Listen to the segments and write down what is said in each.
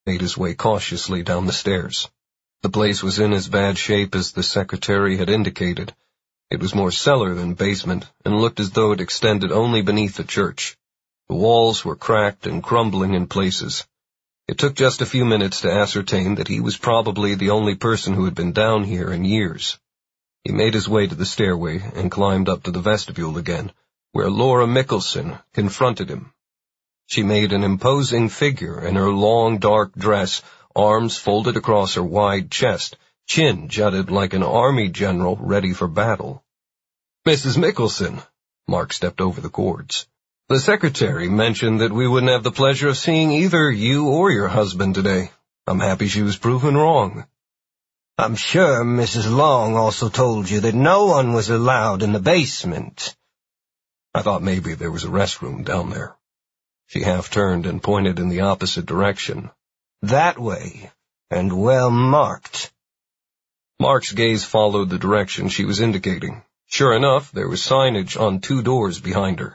made his way cautiously down the stairs. The place was in as bad shape as the secretary had indicated. It was more cellar than basement, and looked as though it extended only beneath the church. The walls were cracked and crumbling in places. It took just a few minutes to ascertain that he was probably the only person who had been down here in years. He made his way to the stairway and climbed up to the vestibule again, where Laura Mickelson confronted him. She made an imposing figure in her long, dark dress, arms folded across her wide chest, chin jutted like an army general ready for battle. "Mrs. Mickelson," Mark stepped over the cords. "The secretary mentioned that we wouldn't have the pleasure of seeing either you or your husband today. I'm happy she was proven wrong." "I'm sure Mrs. Long also told you that no one was allowed in the basement." "I thought maybe there was a restroom down there." She half-turned and pointed in the opposite direction. "That way, and well marked." Mark's gaze followed the direction she was indicating. Sure enough, there was signage on 2 doors behind her.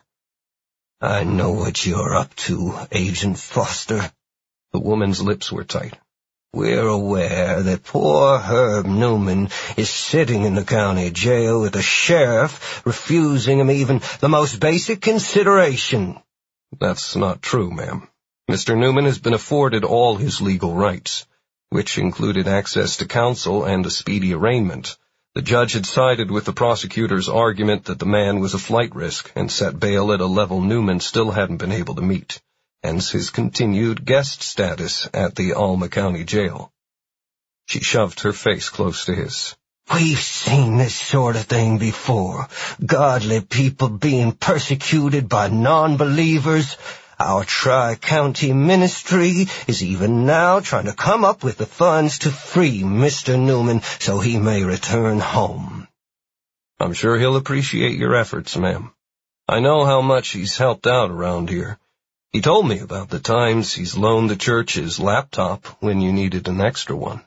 "I know what you're up to, Agent Foster." The woman's lips were tight. "We're aware that poor Herb Newman is sitting in the county jail with the sheriff refusing him even the most basic consideration." "That's not true, ma'am. Mr. Newman has been afforded all his legal rights, which included access to counsel and a speedy arraignment. The judge had sided with the prosecutor's argument that the man was a flight risk and set bail at a level Newman still hadn't been able to meet, hence his continued guest status at the Alma County Jail." She shoved her face close to his. "We've seen this sort of thing before. Godly people being persecuted by non-believers. Our Tri-County ministry is even now trying to come up with the funds to free Mr. Newman so he may return home." "I'm sure he'll appreciate your efforts, ma'am. I know how much he's helped out around here. He told me about the times he's loaned the church his laptop when you needed an extra one."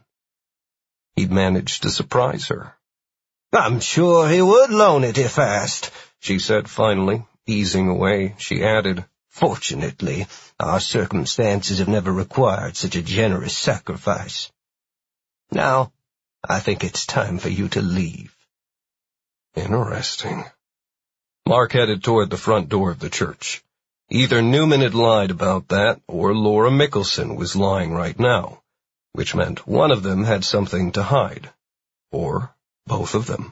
He'd managed to surprise her. "I'm sure he would loan it if asked," she said finally. Easing away, she added, "Fortunately, our circumstances have never required such a generous sacrifice. Now, I think it's time for you to leave." Interesting. Mark headed toward the front door of the church. Either Newman had lied about that, or Laura Mickelson was lying right now, which meant one of them had something to hide. Or both of them.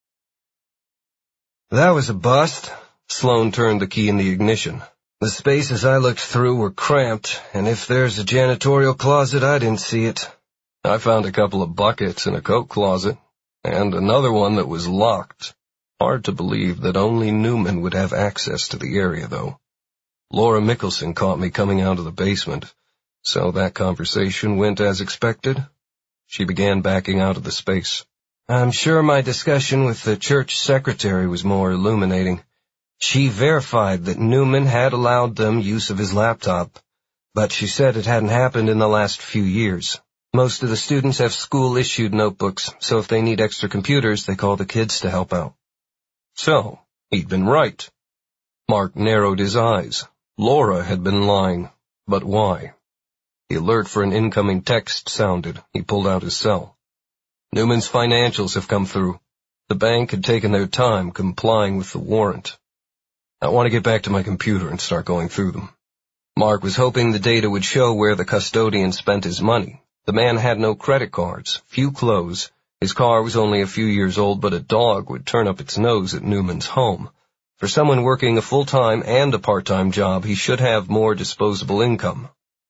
"That was a bust." Sloan turned the key in the ignition. "The spaces I looked through were cramped, and if there's a janitorial closet, I didn't see it." "I found a couple of buckets in a coat closet, and another one that was locked. Hard to believe that only Newman would have access to the area, though. Laura Mickelson caught me coming out of the basement, so that conversation went as expected." She began backing out of the space. "I'm sure my discussion with the church secretary was more illuminating. She verified that Newman had allowed them use of his laptop, but she said it hadn't happened in the last few years. Most of the students have school-issued notebooks, so if they need extra computers, they call the kids to help out." So, he'd been right. Mark narrowed his eyes. Laura had been lying, but why? The alert for an incoming text sounded. He pulled out his cell. "Newman's financials have come through. The bank had taken their time complying with the warrant. I want to get back to my computer and start going through them." Mark was hoping the data would show where the custodian spent his money. The man had no credit cards, few clothes. His car was only a few years old, but a dog would turn up its nose at Newman's home. For someone working a full-time and a part-time job, he should have more disposable income.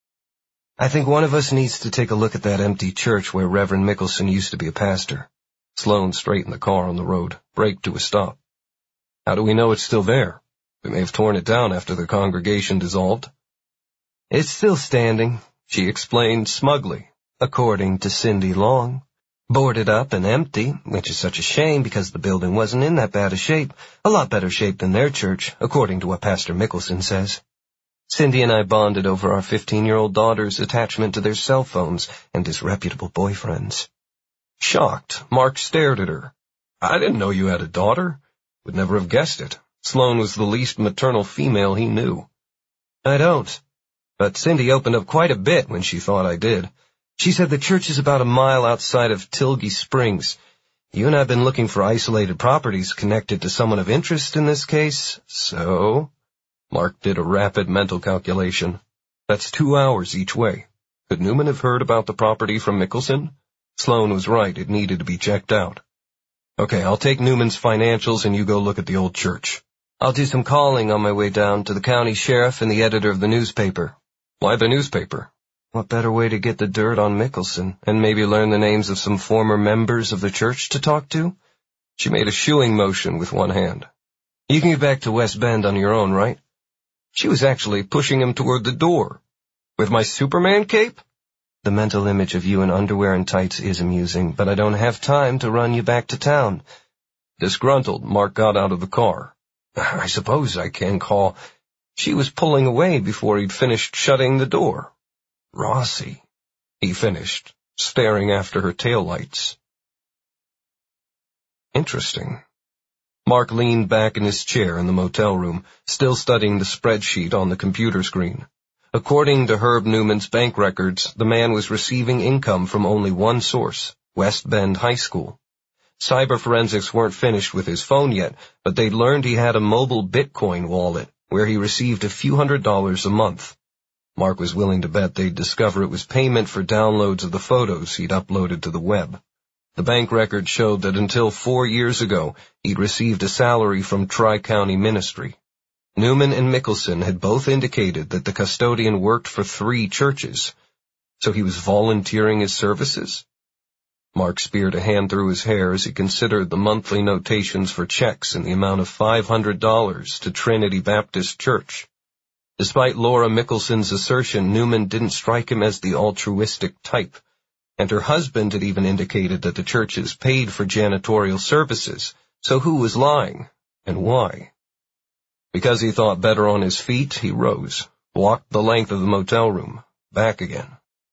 "I think one of us needs to take a look at that empty church where Reverend Mickelson used to be a pastor." Sloan straightened the car on the road, braked to a stop. "How do we know it's still there? They may have torn it down after the congregation dissolved." "It's still standing," she explained smugly, according to Cindy Long. "Boarded up and empty, which is such a shame because the building wasn't in that bad a shape, a lot better shape than their church, according to what Pastor Mickelson says. Cindy and I bonded over our 15-year-old daughter's attachment to their cell phones and disreputable boyfriends." Shocked, Mark stared at her. "I didn't know you had a daughter. Would never have guessed it." Sloan was the least maternal female he knew. "I don't. but Cindy opened up quite a bit when she thought I did. She said the church is about a mile outside of Tilgy Springs. You and I have been looking for isolated properties connected to someone of interest in this case, so—" Mark did a rapid mental calculation. "That's 2 hours each way. Could Newman have heard about the property from Mickelson? Sloan was right, it needed to be checked out. Okay, I'll take Newman's financials and you go look at the old church. I'll do some calling on my way down to the county sheriff and the editor of the newspaper." "Why the newspaper?" "What better way to get the dirt on Mickelson, and maybe learn the names of some former members of the church to talk to?" She made a shooing motion with one hand. "You can get back to West Bend on your own, right?" She was actually pushing him toward the door. "With my Superman cape?" "The mental image of you in underwear and tights is amusing, but I don't have time to run you back to town." Disgruntled, Mark got out of the car. "I suppose I can call—" She was pulling away before he'd finished shutting the door. "Rossi," he finished, staring after her taillights. Interesting. Mark leaned back in his chair in the motel room, still studying the spreadsheet on the computer screen. According to Herb Newman's bank records, the man was receiving income from only one source, West Bend High School. Cyber forensics weren't finished with his phone yet, but they'd learned he had a mobile Bitcoin wallet where he received a few $100s a month. Mark was willing to bet they'd discover it was payment for downloads of the photos he'd uploaded to the web. The bank record showed that until 4 years ago, he'd received a salary from Tri-County Ministry. Newman and Mickelson had both indicated that the custodian worked for 3 churches, so he was volunteering his services? Mark speared a hand through his hair as he considered the monthly notations for checks in the amount of $500 to Trinity Baptist Church. Despite Laura Mickelson's assertion, Newman didn't strike him as the altruistic type, and her husband had even indicated that the churches paid for janitorial services, so who was lying, and why? Because he thought better on his feet, he rose, walked the length of the motel room, back again.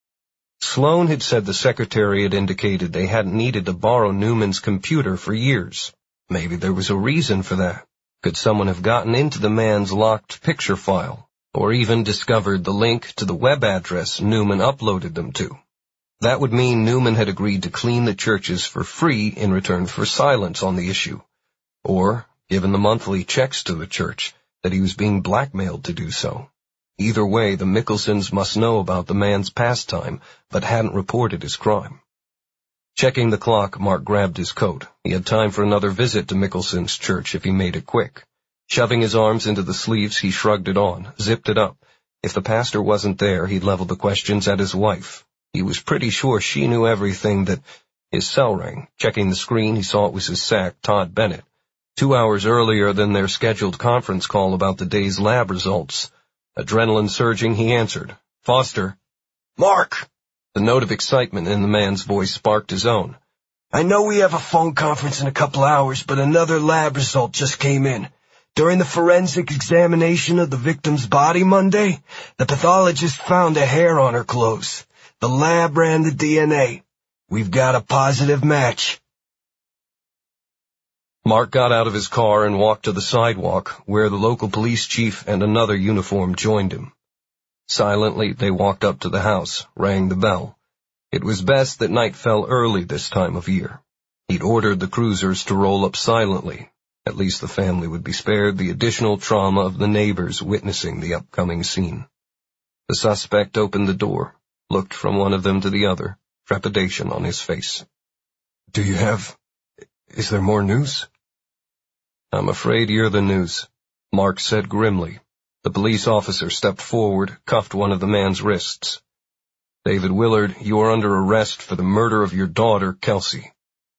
Sloan had said the secretary had indicated they hadn't needed to borrow Newman's computer for years. Maybe there was a reason for that. Could someone have gotten into the man's locked picture file, or even discovered the link to the web address Newman uploaded them to? That would mean Newman had agreed to clean the churches for free in return for silence on the issue, or, given the monthly checks to the church, that he was being blackmailed to do so. Either way, the Mickelsons must know about the man's pastime, but hadn't reported his crime. Checking the clock, Mark grabbed his coat. He had time for another visit to Mickelson's church if he made it quick. Shoving his arms into the sleeves, he shrugged it on, zipped it up. If the pastor wasn't there, he'd level the questions at his wife. He was pretty sure she knew everything that— His cell rang. Checking the screen, he saw it was his SAC, Todd Bennett. 2 hours earlier than their scheduled conference call about the day's lab results. Adrenaline surging, he answered. "Foster." "Mark!" The note of excitement in the man's voice sparked his own. "I know we have a phone conference in a couple hours, but another lab result just came in. During the forensic examination of the victim's body Monday, the pathologist found a hair on her clothes. The lab ran the DNA. We've got a positive match." Mark got out of his car and walked to the sidewalk, where the local police chief and another uniform joined him. Silently, they walked up to the house, rang the bell. It was best that night fell early this time of year. He'd ordered the cruisers to roll up silently. At least the family would be spared the additional trauma of the neighbors witnessing the upcoming scene. The suspect opened the door, looked from one of them to the other, trepidation on his face. Is there more news?" "I'm afraid you're the news," Mark said grimly. The police officer stepped forward, cuffed one of the man's wrists. "David Willard, you are under arrest for the murder of your daughter, Kelsey."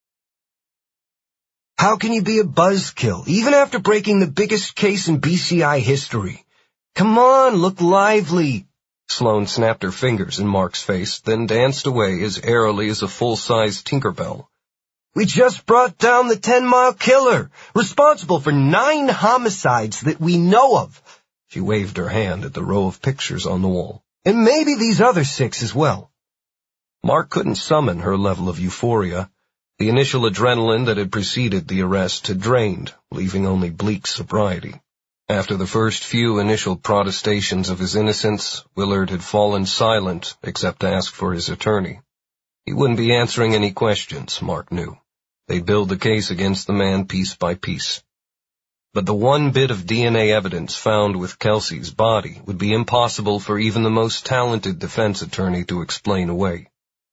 "How can you be a buzzkill, even after breaking the biggest case in BCI history? Come on, look lively." Sloan snapped her fingers in Mark's face, then danced away as airily as a full-size Tinkerbell. "We just brought down the 10-Mile Killer, responsible for 9 homicides that we know of." She waved her hand at the row of pictures on the wall. "And maybe these other 6 as well." Mark couldn't summon her level of euphoria. The initial adrenaline that had preceded the arrest had drained, leaving only bleak sobriety. After the first few initial protestations of his innocence, Willard had fallen silent except to ask for his attorney. He wouldn't be answering any questions, Mark knew. They'd build the case against the man piece by piece. But the one bit of DNA evidence found with Kelsey's body would be impossible for even the most talented defense attorney to explain away.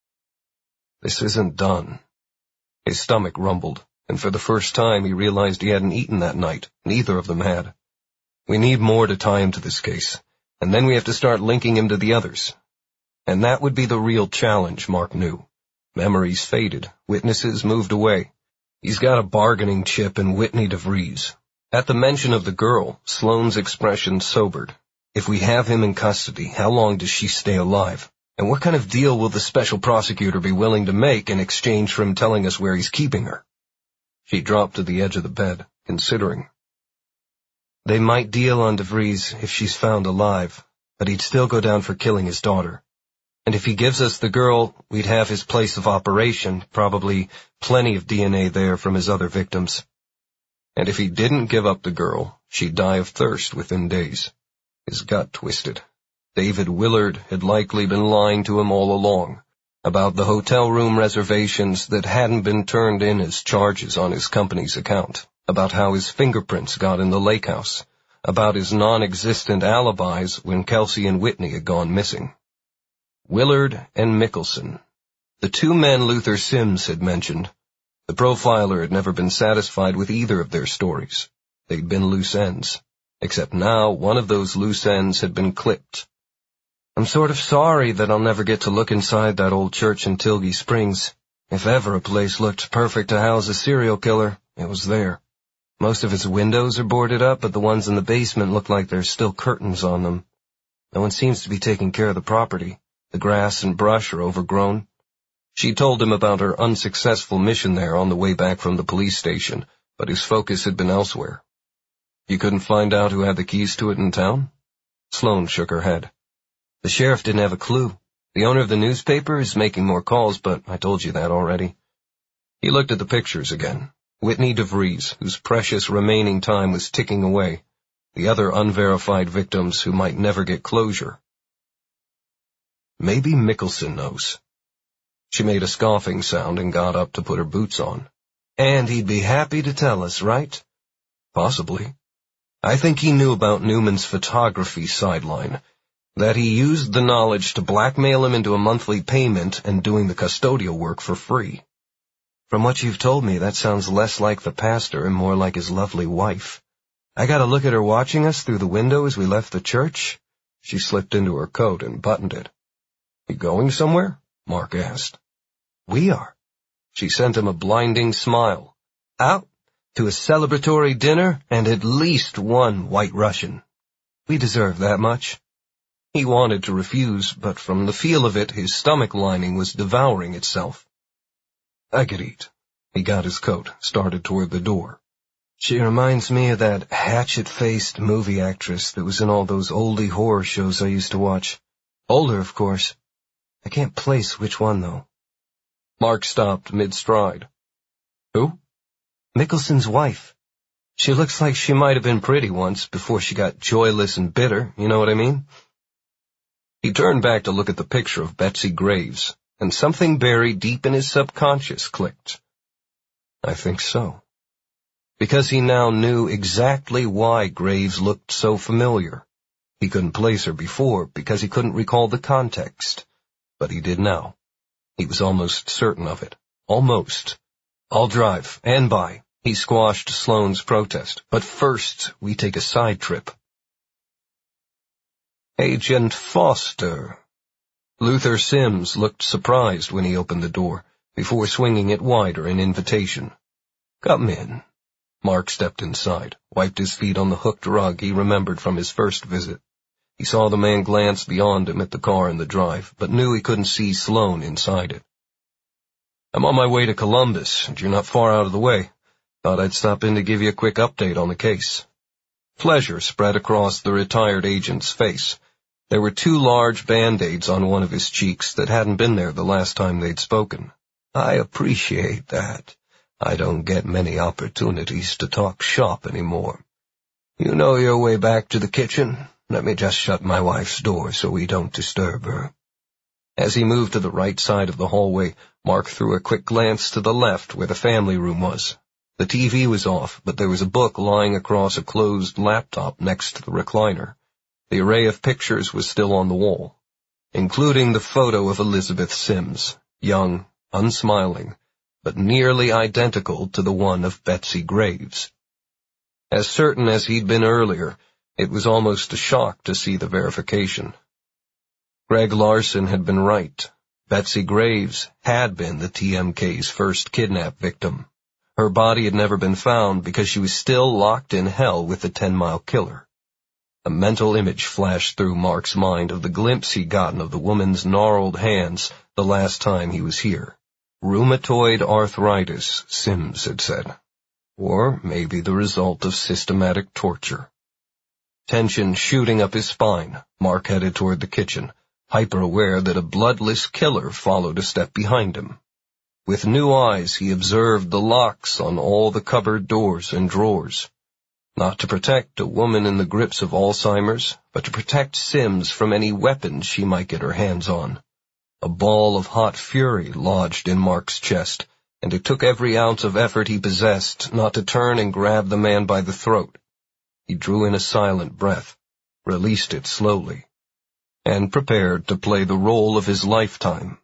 This isn't done. His stomach rumbled, and for the first time he realized he hadn't eaten that night. Neither of them had. We need more to tie him to this case, and then we have to start linking him to the others. And that would be the real challenge, Mark knew. Memories faded, witnesses moved away. He's got a bargaining chip in Whitney DeVries. At the mention of the girl, Sloane's expression sobered. If we have him in custody, how long does she stay alive? And what kind of deal will the special prosecutor be willing to make in exchange for him telling us where he's keeping her? She dropped to the edge of the bed, considering. They might deal on DeVries if she's found alive, but he'd still go down for killing his daughter. And if he gives us the girl, we'd have his place of operation, probably plenty of DNA there from his other victims. And if he didn't give up the girl, she'd die of thirst within days. His gut twisted. David Willard had likely been lying to him all along, about the hotel room reservations that hadn't been turned in as charges on his company's account, about how his fingerprints got in the lake house, about his non-existent alibis when Kelsey and Whitney had gone missing. Willard and Mickelson, the two men Luther Sims had mentioned. The profiler had never been satisfied with either of their stories. They'd been loose ends, except now one of those loose ends had been clipped. I'm sort of sorry that I'll never get to look inside that old church in Tilgy Springs. If ever a place looked perfect to house a serial killer, it was there. Most of its windows are boarded up, but the ones in the basement look like there's still curtains on them. No one seems to be taking care of the property. The grass and brush are overgrown. She told him about her unsuccessful mission there on the way back from the police station, but his focus had been elsewhere. You couldn't find out who had the keys to it in town? Sloane shook her head. The sheriff didn't have a clue. The owner of the newspaper is making more calls, but I told you that already. He looked at the pictures again. Whitney DeVries, whose precious remaining time was ticking away. The other unverified victims who might never get closure. Maybe Mickelson knows. She made a scoffing sound and got up to put her boots on. And he'd be happy to tell us, right? Possibly. I think he knew about Newman's photography sideline, that he used the knowledge to blackmail him into a monthly payment and doing the custodial work for free. From what you've told me, that sounds less like the pastor and more like his lovely wife. I got a look at her watching us through the window as we left the church. She slipped into her coat and buttoned it. You going somewhere? Mark asked. We are. She sent him a blinding smile. Out to a celebratory dinner and at least one White Russian. We deserve that much. He wanted to refuse, but from the feel of it, his stomach lining was devouring itself. I could eat. He got his coat, started toward the door. She reminds me of that hatchet-faced movie actress that was in all those oldie horror shows I used to watch. Older, of course. I can't place which one, though. Mark stopped mid-stride. Who? Mickelson's wife. She looks like she might have been pretty once before she got joyless and bitter, you know what I mean? He turned back to look at the picture of Betsy Graves, and something buried deep in his subconscious clicked. I think so. Because he now knew exactly why Graves looked so familiar. He couldn't place her before because he couldn't recall the context, but he did now. He was almost certain of it. Almost. I'll drive, and by. He squashed Sloane's protest. But first, we take a side trip. Agent Foster. Luther Sims looked surprised when he opened the door, before swinging it wider in invitation. Come in. Mark stepped inside, wiped his feet on the hooked rug he remembered from his first visit. He saw the man glance beyond him at the car in the drive, but knew he couldn't see Sloane inside it. I'm on my way to Columbus, and you're not far out of the way. Thought I'd stop in to give you a quick update on the case. Pleasure spread across the retired agent's face. There were 2 large Band-Aids on one of his cheeks that hadn't been there the last time they'd spoken. I appreciate that. I don't get many opportunities to talk shop anymore. You know your way back to the kitchen? Let me just shut my wife's door so we don't disturb her." As he moved to the right side of the hallway, Mark threw a quick glance to the left where the family room was. The TV was off, but there was a book lying across a closed laptop next to the recliner. The array of pictures was still on the wall, including the photo of Elizabeth Sims, young, unsmiling, but nearly identical to the one of Betsy Graves. As certain as he'd been earlier, it was almost a shock to see the verification. Greg Larson had been right. Betsy Graves had been the TMK's first kidnap victim. Her body had never been found because she was still locked in hell with the 10-Mile Killer. A mental image flashed through Mark's mind of the glimpse he'd gotten of the woman's gnarled hands the last time he was here. Rheumatoid arthritis, Sims had said. Or maybe the result of systematic torture. Tension shooting up his spine, Mark headed toward the kitchen, hyper-aware that a bloodless killer followed a step behind him. With new eyes, he observed the locks on all the cupboard doors and drawers. Not to protect a woman in the grips of Alzheimer's, but to protect Sims from any weapons she might get her hands on. A ball of hot fury lodged in Mark's chest, and it took every ounce of effort he possessed not to turn and grab the man by the throat. He drew in a silent breath, released it slowly, and prepared to play the role of his lifetime.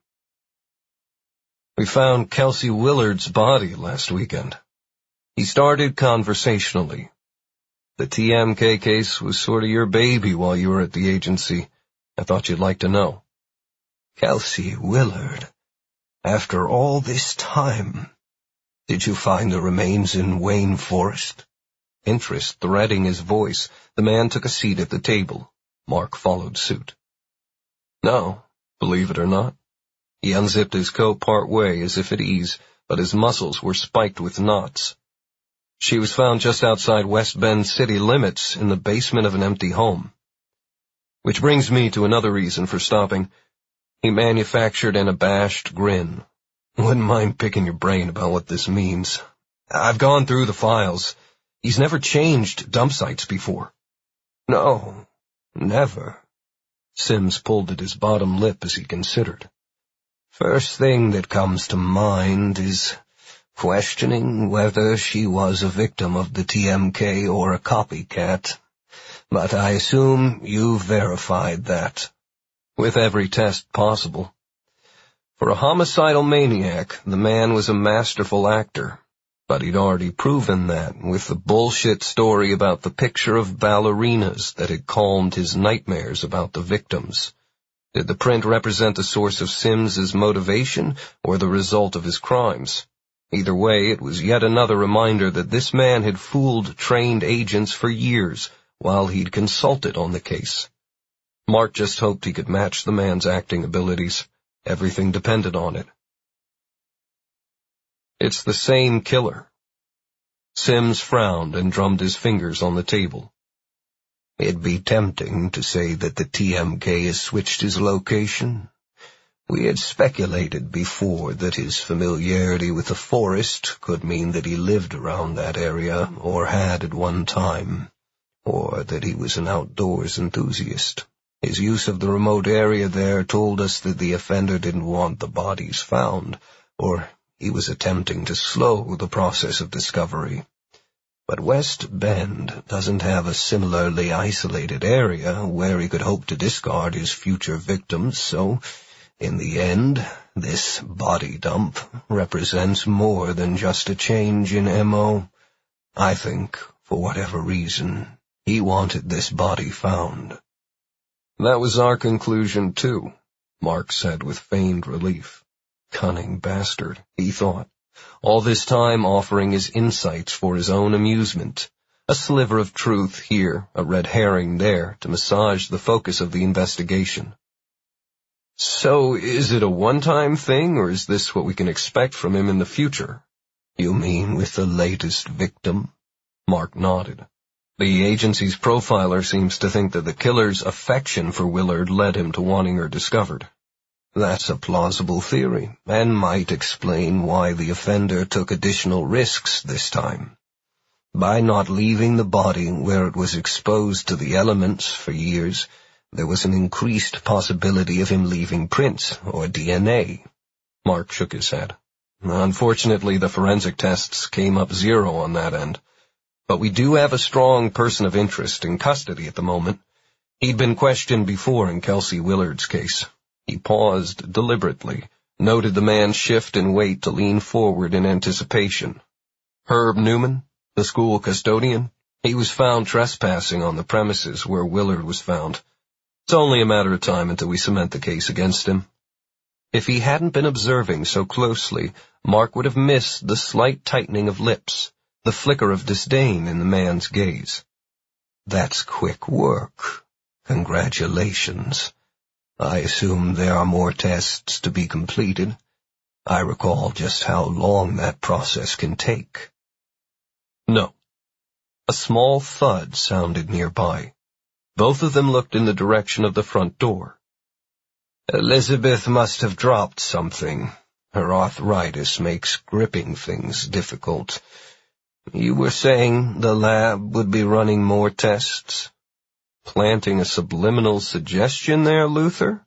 "We found Kelsey Willard's body last weekend." He started conversationally. "The TMK case was sort of your baby while you were at the agency. I thought you'd like to know." "Kelsey Willard? After all this time? Did you find the remains in Wayne Forest?" Interest threading his voice, the man took a seat at the table. Mark followed suit. "No, believe it or not." He unzipped his coat part way as if at ease, but his muscles were spiked with knots. "She was found just outside West Bend city limits in the basement of an empty home. Which brings me to another reason for stopping." He manufactured an abashed grin. "Wouldn't mind picking your brain about what this means. I've gone through the files. He's never changed dump sites before." "No, never." Sims pulled at his bottom lip as he considered. "First thing that comes to mind is questioning whether she was a victim of the TMK or a copycat. But I assume you've verified that." "With every test possible." For a homicidal maniac, the man was a masterful actor. But he'd already proven that with the bullshit story about the picture of ballerinas that had calmed his nightmares about the victims. Did the print represent the source of Sims's motivation or the result of his crimes? Either way, it was yet another reminder that this man had fooled trained agents for years while he'd consulted on the case. Mark just hoped he could match the man's acting abilities. Everything depended on it. "It's the same killer." Sims frowned and drummed his fingers on the table. "It'd be tempting to say that the TMK has switched his location. We had speculated before that his familiarity with the forest could mean that he lived around that area, or had at one time, or that he was an outdoors enthusiast. His use of the remote area there told us that the offender didn't want the bodies found, or he was attempting to slow the process of discovery. But West Bend doesn't have a similarly isolated area where he could hope to discard his future victims, so, in the end, this body dump represents more than just a change in MO. I think, for whatever reason, he wanted this body found." "That was our conclusion, too," Mark said with feigned relief. Cunning bastard, he thought. All this time offering his insights for his own amusement. A sliver of truth here, a red herring there, to massage the focus of the investigation. "So, is it a one-time thing, or is this what we can expect from him in the future?" "You mean with the latest victim?" Mark nodded. "The agency's profiler seems to think that the killer's affection for Willard led him to wanting her discovered." "That's a plausible theory, and might explain why the offender took additional risks this time. By not leaving the body where it was exposed to the elements for years, there was an increased possibility of him leaving prints or DNA. Mark shook his head. Unfortunately, the forensic tests came up 0 on that end. But we do have a strong person of interest in custody at the moment. He'd been questioned before in Kelsey Willard's case. He paused deliberately, noted the man's shift in weight to lean forward in anticipation. Herb Newman, the school custodian, he was found trespassing on the premises where Willard was found. It's only a matter of time until we cement the case against him. If he hadn't been observing so closely, Mark would have missed the slight tightening of lips, the flicker of disdain in the man's gaze. That's quick work. Congratulations. I assume there are more tests to be completed. I recall just how long that process can take. No. A small thud sounded nearby. Both of them looked in the direction of the front door. Elizabeth must have dropped something. Her arthritis makes gripping things difficult. You were saying the lab would be running more tests? Planting a subliminal suggestion there, Luther?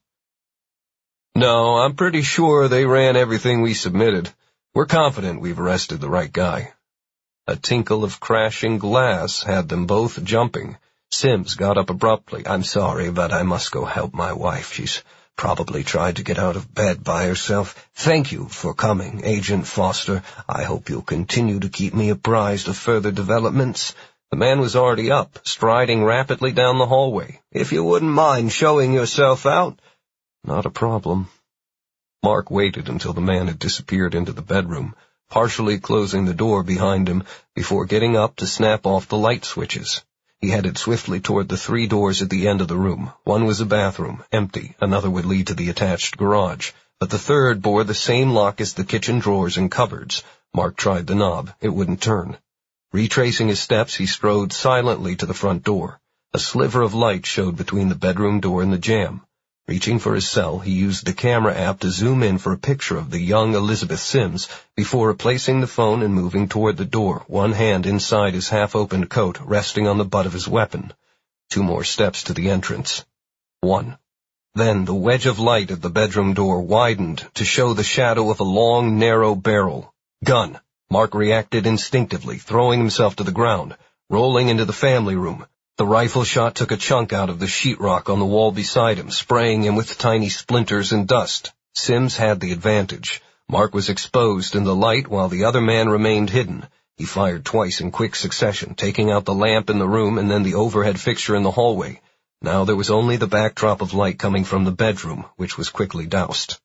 No, I'm pretty sure they ran everything we submitted. We're confident we've arrested the right guy. A tinkle of crashing glass had them both jumping. Sims got up abruptly. I'm sorry, but I must go help my wife. She's probably tried to get out of bed by herself. Thank you for coming, Agent Foster. I hope you'll continue to keep me apprised of further developments. The man was already up, striding rapidly down the hallway. If you wouldn't mind showing yourself out. Not a problem. Mark waited until the man had disappeared into the bedroom, partially closing the door behind him before getting up to snap off the light switches. He headed swiftly toward the 3 doors at the end of the room. One was a bathroom, empty. Another would lead to the attached garage. But the third bore the same lock as the kitchen drawers and cupboards. Mark tried the knob. It wouldn't turn. Retracing his steps, he strode silently to the front door. A sliver of light showed between the bedroom door and the jamb. Reaching for his cell, he used the camera app to zoom in for a picture of the young Elizabeth Sims before replacing the phone and moving toward the door, one hand inside his half-opened coat, resting on the butt of his weapon. 2 more steps to the entrance. 1. Then the wedge of light at the bedroom door widened to show the shadow of a long, narrow barrel. Gun. Mark reacted instinctively, throwing himself to the ground, rolling into the family room. The rifle shot took a chunk out of the sheetrock on the wall beside him, spraying him with tiny splinters and dust. Sims had the advantage. Mark was exposed in the light while the other man remained hidden. He fired twice in quick succession, taking out the lamp in the room and then the overhead fixture in the hallway. Now there was only the backdrop of light coming from the bedroom, which was quickly doused.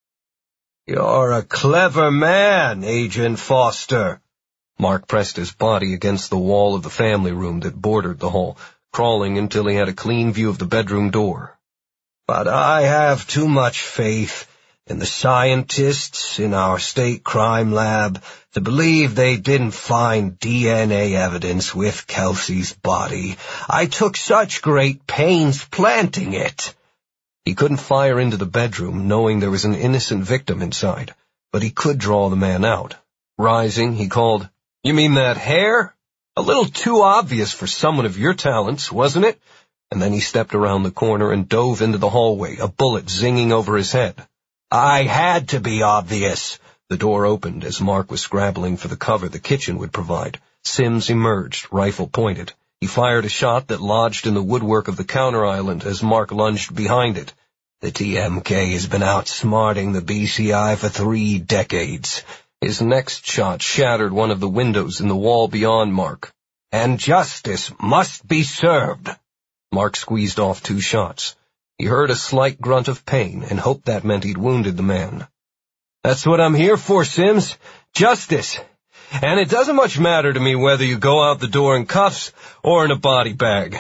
You're a clever man, Agent Foster. Mark pressed his body against the wall of the family room that bordered the hall, crawling until he had a clean view of the bedroom door. But I have too much faith in the scientists in our state crime lab to believe they didn't find DNA evidence with Kelsey's body. I took such great pains planting it. He couldn't fire into the bedroom, knowing there was an innocent victim inside, but he could draw the man out. Rising, he called, "You mean that hair? A little too obvious for someone of your talents, wasn't it?" And then he stepped around the corner and dove into the hallway, a bullet zinging over his head. I had to be obvious. The door opened as Mark was scrabbling for the cover the kitchen would provide. Sims emerged, rifle pointed. He fired a shot that lodged in the woodwork of the counter island as Mark lunged behind it. The TMK has been outsmarting the BCI for 3 decades. His next shot shattered one of the windows in the wall beyond Mark. And justice must be served. Mark squeezed off 2 shots. He heard a slight grunt of pain and hoped that meant he'd wounded the man. That's what I'm here for, Sims. Justice. And it doesn't much matter to me whether you go out the door in cuffs or in a body bag.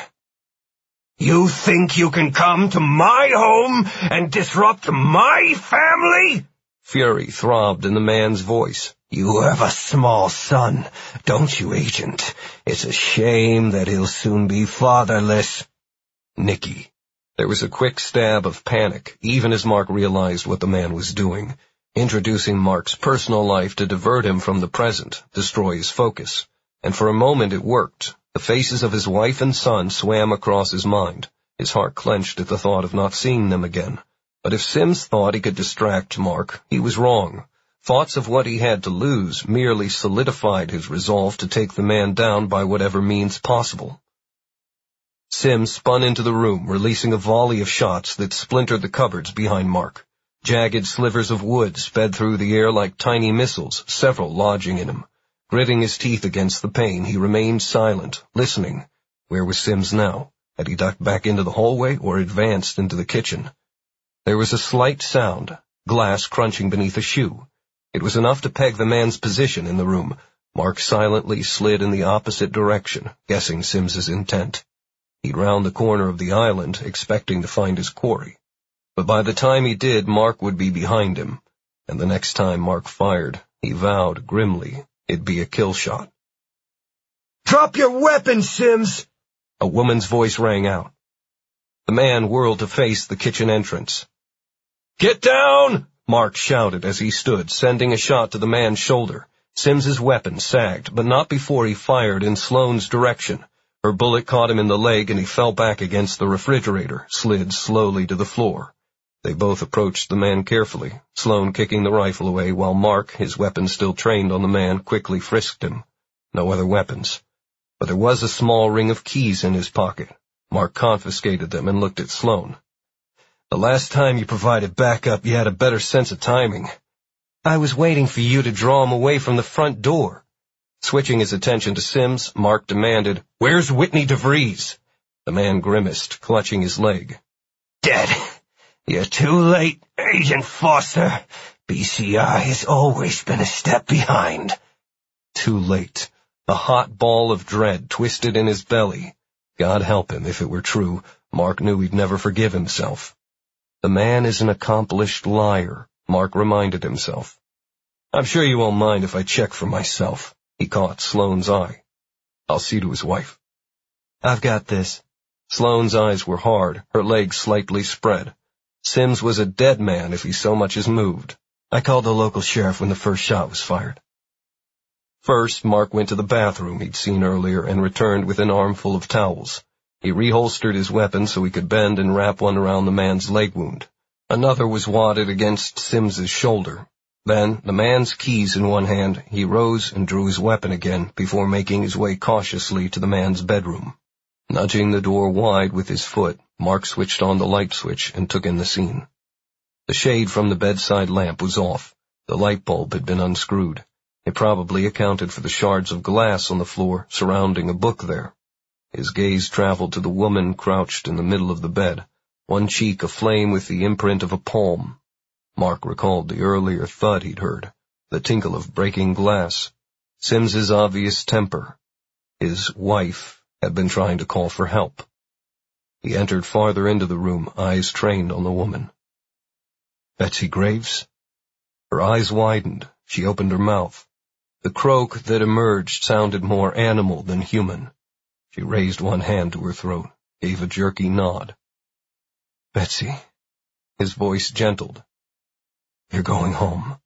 You think you can come to my home and disrupt my family? Fury throbbed in the man's voice. You have a small son, don't you, Agent? It's a shame that he'll soon be fatherless. Nicky. There was a quick stab of panic, even as Mark realized what the man was doing, introducing Mark's personal life to divert him from the present, destroy his focus. And for a moment it worked. The faces of his wife and son swam across his mind. His heart clenched at the thought of not seeing them again. But if Sims thought he could distract Mark, he was wrong. Thoughts of what he had to lose merely solidified his resolve to take the man down by whatever means possible. Sims spun into the room, releasing a volley of shots that splintered the cupboards behind Mark. Jagged slivers of wood sped through the air like tiny missiles, several lodging in him. Gritting his teeth against the pain, he remained silent, listening. Where was Sims now? Had he ducked back into the hallway or advanced into the kitchen? There was a slight sound, glass crunching beneath a shoe. It was enough to peg the man's position in the room. Mark silently slid in the opposite direction, guessing Sims's intent. He'd round the corner of the island, expecting to find his quarry. But by the time he did, Mark would be behind him. And the next time Mark fired, he vowed grimly it'd be a kill shot. "Drop your weapon, Sims!" A woman's voice rang out. The man whirled to face the kitchen entrance. "Get down!" Mark shouted as he stood, sending a shot to the man's shoulder. Sims's weapon sagged, but not before he fired in Sloane's direction. Her bullet caught him in the leg and he fell back against the refrigerator, slid slowly to the floor. They both approached the man carefully, Sloane kicking the rifle away while Mark, his weapon still trained on the man, quickly frisked him. No other weapons. But there was a small ring of keys in his pocket. Mark confiscated them and looked at Sloane. "The last time you provided backup, you had a better sense of timing." "I was waiting for you to draw him away from the front door." Switching his attention to Sims, Mark demanded, "Where's Whitney DeVries?" The man grimaced, clutching his leg. "Dead. You're too late, Agent Foster. BCI has always been a step behind." Too late. A hot ball of dread twisted in his belly. God help him if it were true. Mark knew he'd never forgive himself. The man is an accomplished liar, Mark reminded himself. "I'm sure you won't mind if I check for myself." He caught Sloane's eye. "I'll see to his wife." "I've got this." Sloane's eyes were hard, her legs slightly spread. Sims was a dead man if he so much as moved. "I called the local sheriff when the first shot was fired." First, Mark went to the bathroom he'd seen earlier and returned with an armful of towels. He reholstered his weapon so he could bend and wrap one around the man's leg wound. Another was wadded against Sims's shoulder. Then, the man's keys in one hand, he rose and drew his weapon again before making his way cautiously to the man's bedroom. Nudging the door wide with his foot, Mark switched on the light switch and took in the scene. The shade from the bedside lamp was off. The light bulb had been unscrewed. It probably accounted for the shards of glass on the floor surrounding a book there. His gaze traveled to the woman crouched in the middle of the bed, one cheek aflame with the imprint of a palm. Mark recalled the earlier thud he'd heard, the tinkle of breaking glass, Sims's obvious temper. His wife had been trying to call for help. He entered farther into the room, eyes trained on the woman. Betsy Graves? Her eyes widened. She opened her mouth. The croak that emerged sounded more animal than human. She raised one hand to her throat, gave a jerky nod. "Betsy," his voice gentled. "You're going home."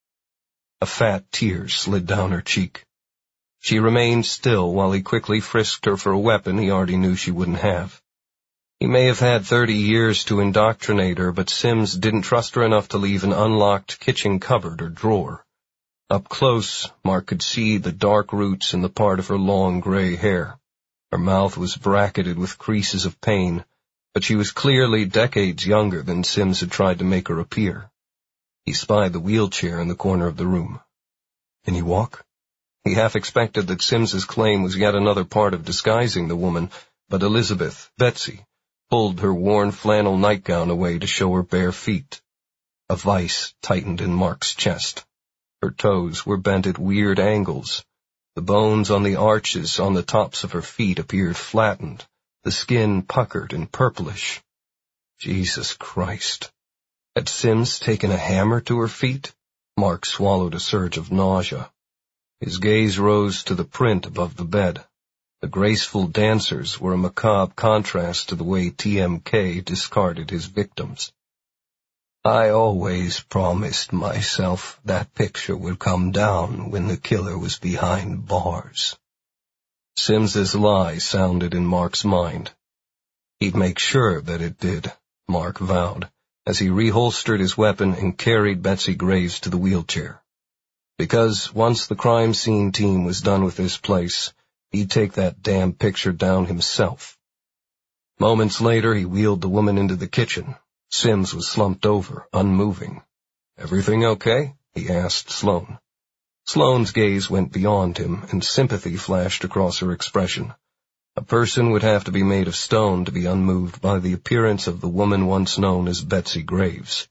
A fat tear slid down her cheek. She remained still while he quickly frisked her for a weapon he already knew she wouldn't have. He may have had 30 years to indoctrinate her, but Sims didn't trust her enough to leave an unlocked kitchen cupboard or drawer. Up close, Mark could see the dark roots in the part of her long gray hair. Her mouth was bracketed with creases of pain, but she was clearly decades younger than Sims had tried to make her appear. He spied the wheelchair in the corner of the room. "Can you walk?" He half expected that Sims's claim was yet another part of disguising the woman, but Elizabeth, Betsy, pulled her worn flannel nightgown away to show her bare feet. A vice tightened in Mark's chest. Her toes were bent at weird angles. The bones on the arches on the tops of her feet appeared flattened, the skin puckered and purplish. Jesus Christ. Had Sims taken a hammer to her feet? Mark swallowed a surge of nausea. His gaze rose to the print above the bed. The graceful dancers were a macabre contrast to the way TMK discarded his victims. "I always promised myself that picture would come down when the killer was behind bars," Sims's lie sounded in Mark's mind. He'd make sure that it did, Mark vowed, as he reholstered his weapon and carried Betsy Graves to the wheelchair. Because once the crime scene team was done with this place, he'd take that damn picture down himself. Moments later, he wheeled the woman into the kitchen. Sims was slumped over, unmoving. "Everything okay?" he asked Sloane. Sloane's gaze went beyond him, and sympathy flashed across her expression. A person would have to be made of stone to be unmoved by the appearance of the woman once known as Betsy Graves.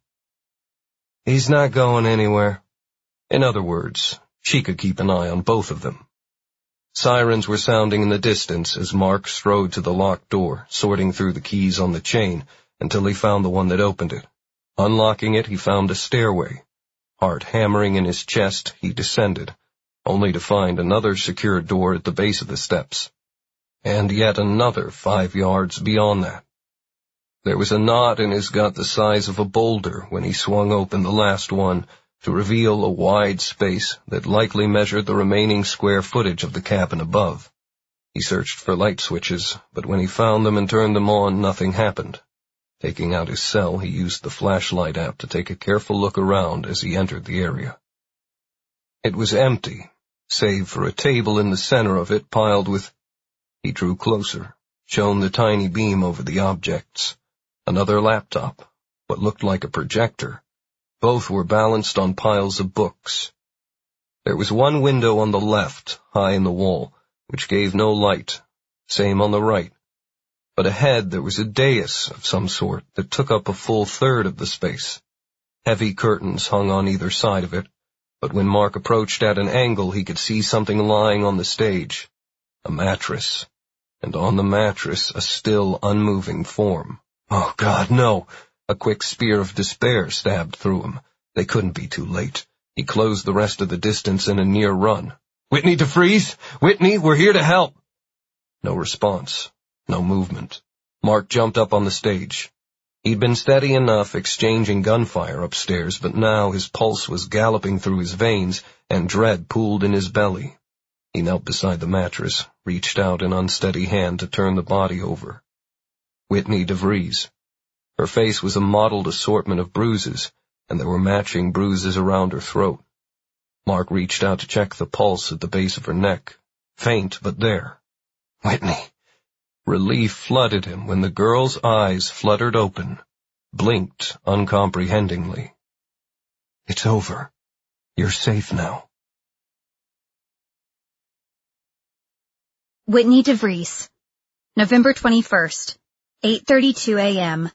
"He's not going anywhere." In other words, she could keep an eye on both of them. Sirens were sounding in the distance as Mark strode to the locked door, sorting through the keys on the chain until he found the one that opened it. Unlocking it, he found a stairway. Heart hammering in his chest, he descended, only to find another secure door at the base of the steps, and yet another 5 yards beyond that. There was a knot in his gut the size of a boulder when he swung open the last one, to reveal a wide space that likely measured the remaining square footage of the cabin above. He searched for light switches, but when he found them and turned them on, nothing happened. Taking out his cell, he used the flashlight app to take a careful look around as he entered the area. It was empty, save for a table in the center of it piled with... He drew closer, shone the tiny beam over the objects. Another laptop, what looked like a projector. Both were balanced on piles of books. There was one window on the left, high in the wall, which gave no light. Same on the right. But ahead there was a dais of some sort that took up a full third of the space. Heavy curtains hung on either side of it, but when Mark approached at an angle he could see something lying on the stage. A mattress. And on the mattress a still unmoving form. Oh God, no! A quick spear of despair stabbed through him. They couldn't be too late. He closed the rest of the distance in a near run. "Whitney DeVries? Whitney, we're here to help!" No response. No movement. Mark jumped up on the stage. He'd been steady enough exchanging gunfire upstairs, but now his pulse was galloping through his veins and dread pooled in his belly. He knelt beside the mattress, reached out an unsteady hand to turn the body over. Whitney DeVries. Her face was a mottled assortment of bruises, and there were matching bruises around her throat. Mark reached out to check the pulse at the base of her neck. Faint, but there. Whitney. Relief flooded him when the girl's eyes fluttered open, blinked uncomprehendingly. "It's over. You're safe now." Whitney DeVries, November 21st, 8:32 a.m.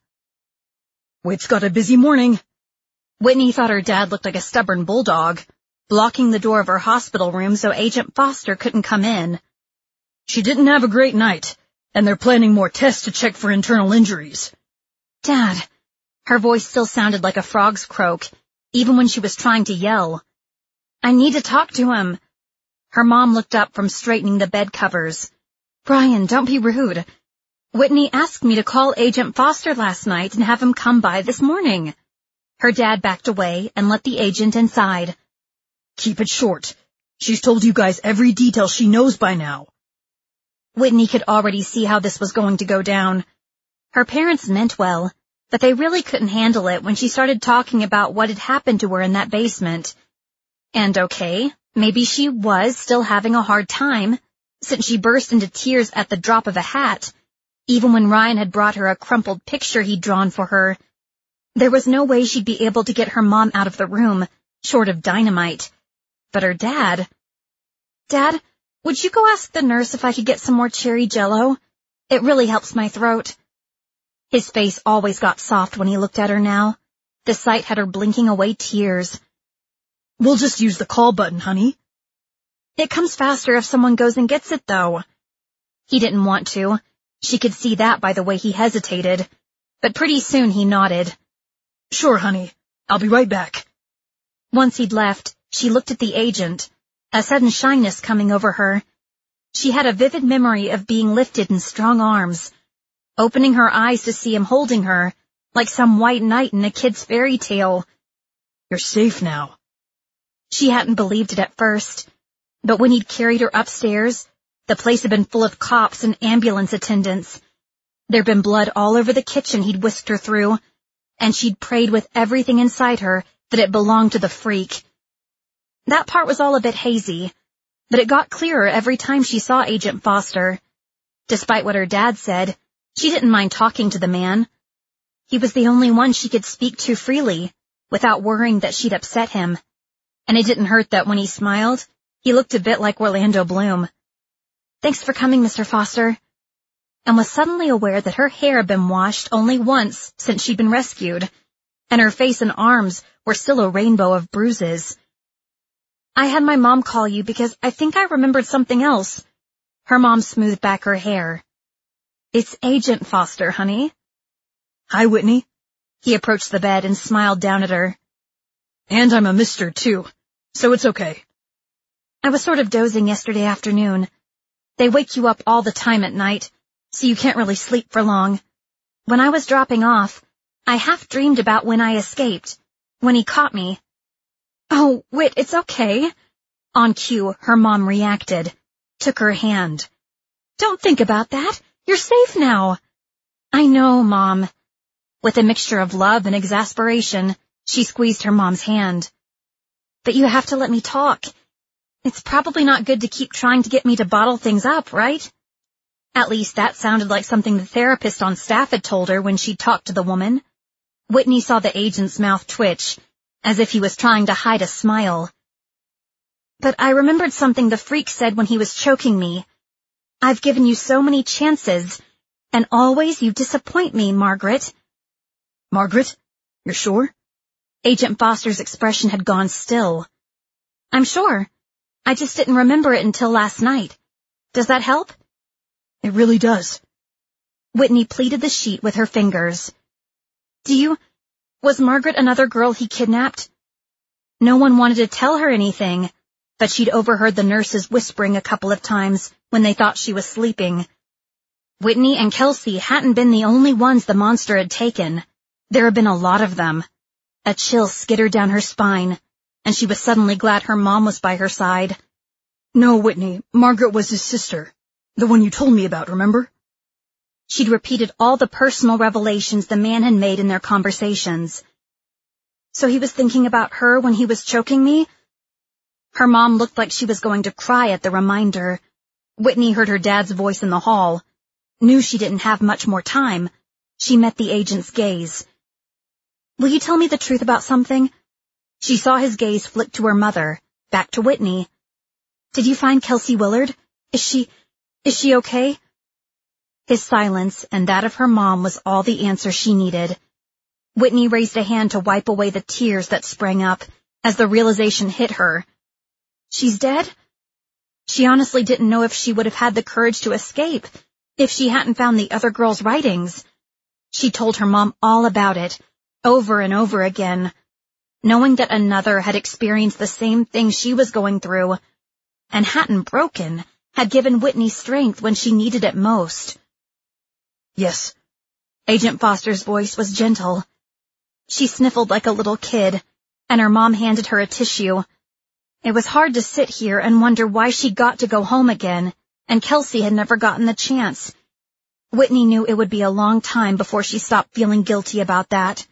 Whit's got a busy morning. Whitney thought her dad looked like a stubborn bulldog, blocking the door of her hospital room so Agent Foster couldn't come in. She didn't have a great night, and they're planning more tests to check for internal injuries. Dad, her voice still sounded like a frog's croak, even when she was trying to yell. I need to talk to him. Her mom looked up from straightening the bed covers. Brian, don't be rude. Whitney asked me to call Agent Foster last night and have him come by this morning. Her dad backed away and let the agent inside. Keep it short. She's told you guys every detail she knows by now. Whitney could already see how this was going to go down. Her parents meant well, but they really couldn't handle it when she started talking about what had happened to her in that basement. And okay, maybe she was still having a hard time, since she burst into tears at the drop of a hat, even when Ryan had brought her a crumpled picture he'd drawn for her. There was no way she'd be able to get her mom out of the room, short of dynamite. But her dad... Dad, would you go ask the nurse if I could get some more cherry Jell-O? It really helps my throat. His face always got soft when he looked at her now. The sight had her blinking away tears. We'll just use the call button, honey. It comes faster if someone goes and gets it, though. He didn't want to. She could see that by the way he hesitated. But pretty soon he nodded. Sure, honey. I'll be right back. Once he'd left, she looked at the agent, a sudden shyness coming over her. She had a vivid memory of being lifted in strong arms, opening her eyes to see him holding her, like some white knight in a kid's fairy tale. You're safe now. She hadn't believed it at first, but when he'd carried her upstairs, The place had been full of cops and ambulance attendants. There'd been blood all over the kitchen he'd whisked her through, and she'd prayed with everything inside her that it belonged to the freak. That part was all a bit hazy, but it got clearer every time she saw Agent Foster. Despite what her dad said, she didn't mind talking to the man. He was the only one she could speak to freely, without worrying that she'd upset him. And it didn't hurt that when he smiled, he looked a bit like Orlando Bloom. "Thanks for coming, Mr. Foster," and was suddenly aware that her hair had been washed only once since she'd been rescued, and her face and arms were still a rainbow of bruises. "I had my mom call you because I think I remembered something else." Her mom smoothed back her hair. "It's Agent Foster, honey." "Hi, Whitney." He approached the bed and smiled down at her. "And I'm a mister, too, so it's okay." "I was sort of dozing yesterday afternoon. They wake you up all the time at night, so you can't really sleep for long. When I was dropping off, I half dreamed about when I escaped, when he caught me." "Oh, Whit, it's okay." On cue, her mom reacted, took her hand. "Don't think about that. You're safe now." "I know, Mom." With a mixture of love and exasperation, she squeezed her mom's hand. "But you have to let me talk. It's probably not good to keep trying to get me to bottle things up, right?" At least that sounded like something the therapist on staff had told her when she talked to the woman. Whitney saw the agent's mouth twitch, as if he was trying to hide a smile. "But I remembered something the freak said when he was choking me. I've given you so many chances, and always you disappoint me, Margaret." "Margaret? You're sure?" Agent Foster's expression had gone still. "I'm sure. I just didn't remember it until last night. Does that help?" "It really does." Whitney pleated the sheet with her fingers. Was Margaret another girl he kidnapped?" No one wanted to tell her anything, but she'd overheard the nurses whispering a couple of times when they thought she was sleeping. Whitney and Kelsey hadn't been the only ones the monster had taken. There had been a lot of them. A chill skittered down her spine, and she was suddenly glad her mom was by her side. "No, Whitney, Margaret was his sister. The one you told me about, remember?" She'd repeated all the personal revelations the man had made in their conversations. "So he was thinking about her when he was choking me?" Her mom looked like she was going to cry at the reminder. Whitney heard her dad's voice in the hall, knew she didn't have much more time. She met the agent's gaze. "Will you tell me the truth about something?" She saw his gaze flick to her mother, back to Whitney. "Did you find Kelsey Willard? Is she okay?" His silence and that of her mom was all the answer she needed. Whitney raised a hand to wipe away the tears that sprang up as the realization hit her. She's dead? She honestly didn't know if she would have had the courage to escape if she hadn't found the other girl's writings. She told her mom all about it, over and over again, knowing that another had experienced the same thing she was going through, and hadn't broken, had given Whitney strength when she needed it most. "Yes." Agent Foster's voice was gentle. She sniffled like a little kid, and her mom handed her a tissue. It was hard to sit here and wonder why she got to go home again, and Kelsey had never gotten the chance. Whitney knew it would be a long time before she stopped feeling guilty about that.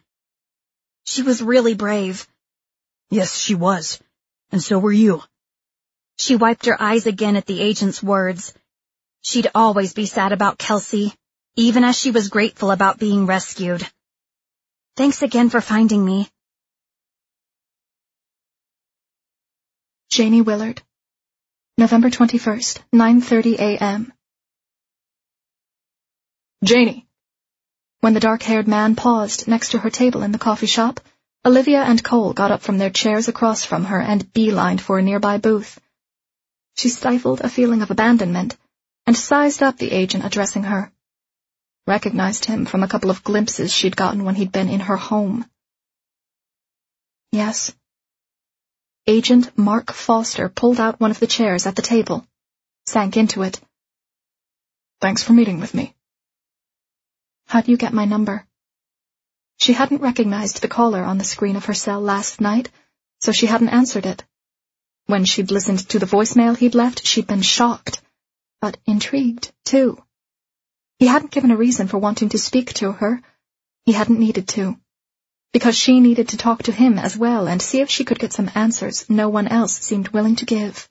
She was really brave. "Yes, she was. And so were you." She wiped her eyes again at the agent's words. She'd always be sad about Kelsey, even as she was grateful about being rescued. "Thanks again for finding me." Janie Willard. November 21st, 9:30 a.m. Janie. When the dark-haired man paused next to her table in the coffee shop, Olivia and Cole got up from their chairs across from her and beelined for a nearby booth. She stifled a feeling of abandonment and sized up the agent addressing her. Recognized him from a couple of glimpses she'd gotten when he'd been in her home. Yes. Agent Mark Foster pulled out one of the chairs at the table, sank into it. "Thanks for meeting with me." "How'd you get my number?" She hadn't recognized the caller on the screen of her cell last night, so she hadn't answered it. When she'd listened to the voicemail he'd left, she'd been shocked. but intrigued, too. He hadn't given a reason for wanting to speak to her. He hadn't needed to, because she needed to talk to him as well and see if she could get some answers no one else seemed willing to give.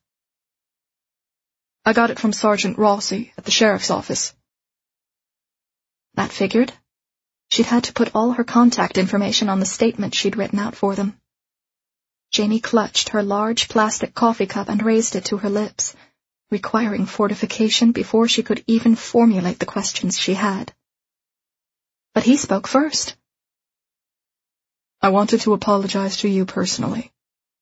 I got it from Sergeant Rossi at the sheriff's office. That figured. She'd had to put all her contact information on the statement she'd written out for them. Janie clutched her large plastic coffee cup and raised it to her lips, requiring fortification before she could even formulate the questions she had. But he spoke first. I wanted to apologize to you personally.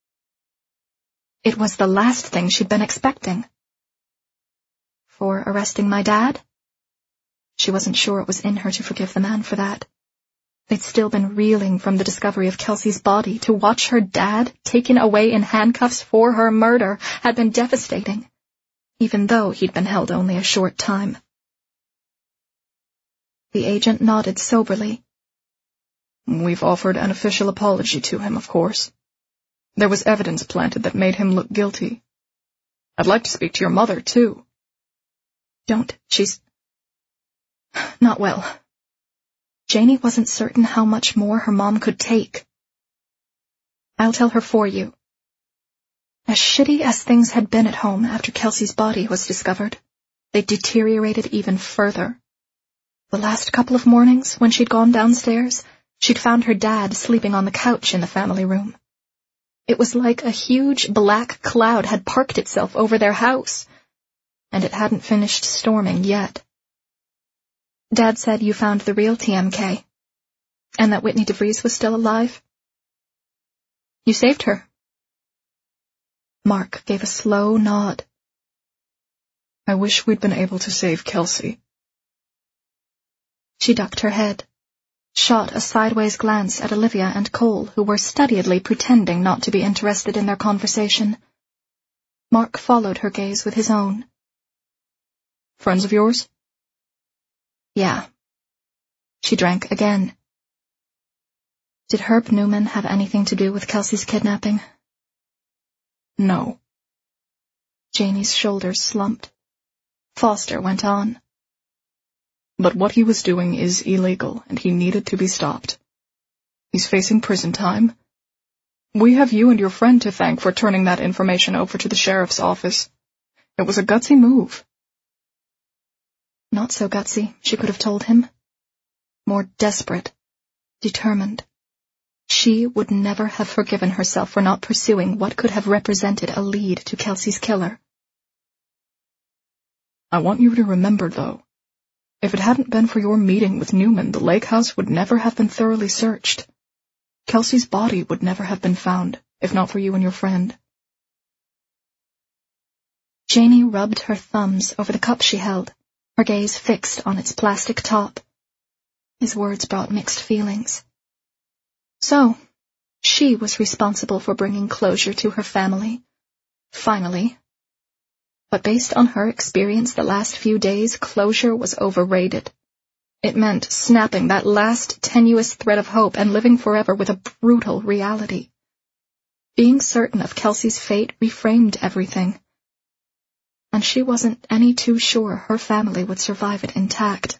It was the last thing she'd been expecting. For arresting my dad? She wasn't sure it was in her to forgive the man for that. They'd still been reeling from the discovery of Kelsey's body. To watch her dad taken away in handcuffs for her murder had been devastating, even though he'd been held only a short time. The agent nodded soberly. We've offered an official apology to him, of course. There was evidence planted that made him look guilty. I'd like to speak to your mother, too. Don't. She's not well. Janie wasn't certain how much more her mom could take. I'll tell her for you. As shitty as things had been at home after Kelsey's body was discovered, they deteriorated even further. The last couple of mornings, when she'd gone downstairs, she'd found her dad sleeping on the couch in the family room. It was like a huge black cloud had parked itself over their house, and it hadn't finished storming yet. Dad said you found the real TMK, and that Whitney DeVries was still alive. You saved her. Mark gave a slow nod. I wish we'd been able to save Kelsey. She ducked her head, shot a sideways glance at Olivia and Cole, who were studiedly pretending not to be interested in their conversation. Mark followed her gaze with his own. Friends of yours? Yeah. She drank again. Did Herb Newman have anything to do with Kelsey's kidnapping? No. Janie's shoulders slumped. Foster went on. But what he was doing is illegal, and he needed to be stopped. He's facing prison time. We have you and your friend to thank for turning that information over to the sheriff's office. It was a gutsy move. Not so gutsy, she could have told him. More desperate, determined. She would never have forgiven herself for not pursuing what could have represented a lead to Kelsey's killer. I want you to remember, though, if it hadn't been for your meeting with Newman, the lake house would never have been thoroughly searched. Kelsey's body would never have been found, if not for you and your friend. Janie rubbed her thumbs over the cup she held, her gaze fixed on its plastic top. His words brought mixed feelings. So, she was responsible for bringing closure to her family. Finally. But based on her experience the last few days, closure was overrated. It meant snapping that last tenuous thread of hope and living forever with a brutal reality. Being certain of Kelsey's fate reframed everything, and she wasn't any too sure her family would survive it intact.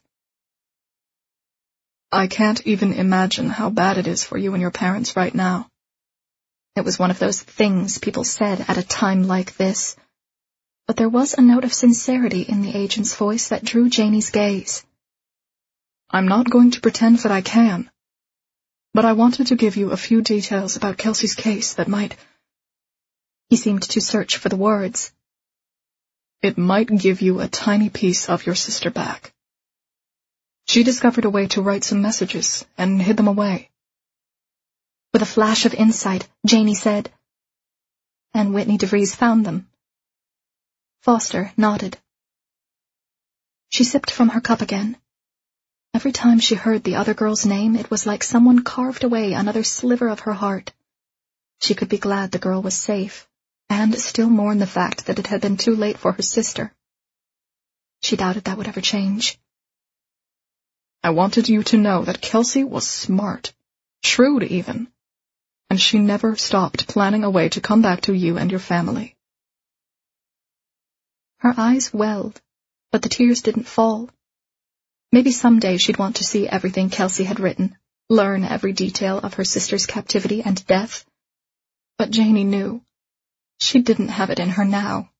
I can't even imagine how bad it is for you and your parents right now. It was one of those things people said at a time like this, but there was a note of sincerity in the agent's voice that drew Janie's gaze. I'm not going to pretend that I can, but I wanted to give you a few details about Kelsey's case that might... He seemed to search for the words. It might give you a tiny piece of your sister back. She discovered a way to write some messages and hid them away. With a flash of insight, Janie said, and Whitney DeVries found them. Foster nodded. She sipped from her cup again. Every time she heard the other girl's name, it was like someone carved away another sliver of her heart. She could be glad the girl was safe, and still mourn the fact that it had been too late for her sister. She doubted that would ever change. I wanted you to know that Kelsey was smart, shrewd even, and she never stopped planning a way to come back to you and your family. Her eyes welled but the tears didn't fall. Maybe someday she'd want to see everything Kelsey had written, learn every detail of her sister's captivity and death. But Janey knew. She didn't have it in her now.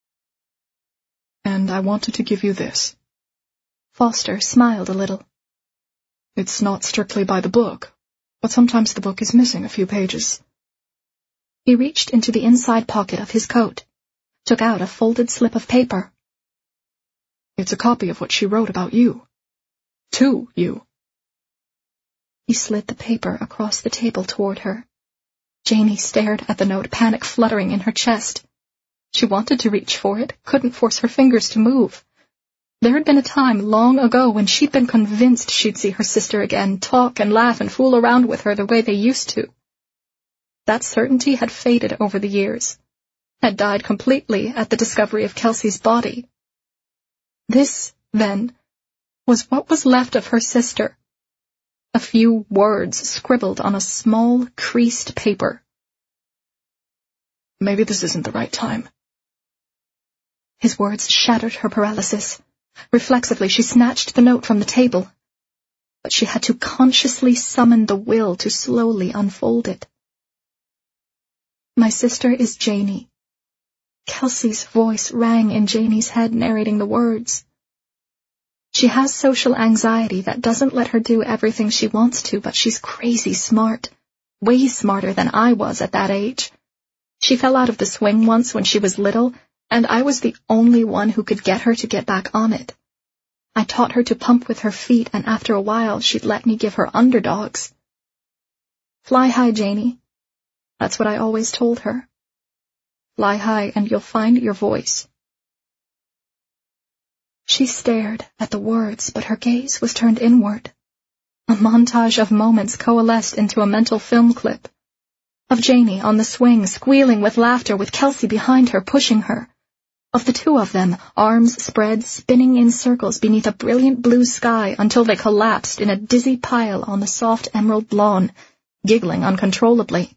And I wanted to give you this. Foster smiled a little. It's not strictly by the book, but sometimes the book is missing a few pages. He reached into the inside pocket of his coat, took out a folded slip of paper. It's a copy of what she wrote about you. To you. He slid the paper across the table toward her. Janey stared at the note, panic fluttering in her chest. She wanted to reach for it, couldn't force her fingers to move. There had been a time long ago when she'd been convinced she'd see her sister again, talk and laugh and fool around with her the way they used to. That certainty had faded over the years, had died completely at the discovery of Kelsey's body. This, then, was what was left of her sister. A few words scribbled on a small, creased paper. Maybe this isn't the right time. His words shattered her paralysis. Reflexively, she snatched the note from the table, but she had to consciously summon the will to slowly unfold it. My sister is Janey. Kelsey's voice rang in Janey's head, narrating the words. She has social anxiety that doesn't let her do everything she wants to, but she's crazy smart, way smarter than I was at that age. She fell out of the swing once when she was little, and I was the only one who could get her to get back on it. I taught her to pump with her feet, and after a while she'd let me give her underdogs. Fly high, Janey. That's what I always told her. Fly high and you'll find your voice. She stared at the words, but her gaze was turned inward. A montage of moments coalesced into a mental film clip. Of Janey on the swing, squealing with laughter with Kelsey behind her, pushing her. Of the two of them, arms spread, spinning in circles beneath a brilliant blue sky until they collapsed in a dizzy pile on the soft emerald lawn, giggling uncontrollably.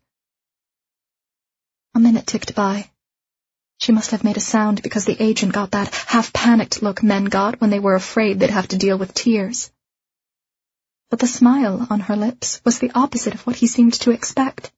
A minute ticked by. She must have made a sound because the agent got that half-panicked look men got when they were afraid they'd have to deal with tears. But the smile on her lips was the opposite of what he seemed to expect.